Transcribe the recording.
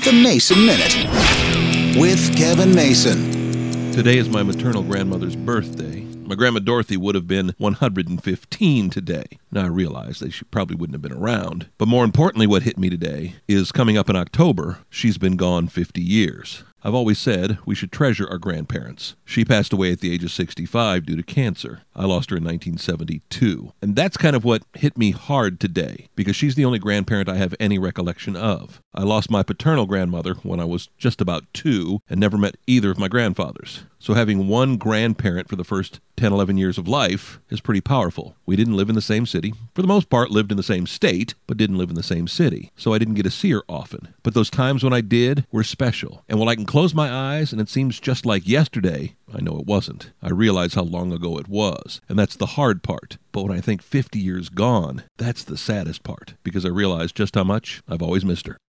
The Mason Minute with Kevin Mason. Today is my maternal grandmother's birthday. My grandma Dorothy would have been 115 today. Now I realize that she probably wouldn't have been around. But more importantly, what hit me today is coming up in October, she's been gone 50 years. I've always said we should treasure our grandparents. She passed away at the age of 65 due to cancer. I lost her in 1972. And that's kind of what hit me hard today, because she's the only grandparent I have any recollection of. I lost my paternal grandmother when I was just about 2 and never met either of my grandfathers. So having one grandparent for the first 10, 11 years of life is pretty powerful. We didn't live in the same city. For the most part, lived in the same state, but didn't live in the same city. So I didn't get to see her often. But those times when I did were special. And when I can close my eyes and it seems just like yesterday, I know it wasn't. I realize how long ago it was. And that's the hard part. But when I think 50 years gone, that's the saddest part, because I realize just how much I've always missed her.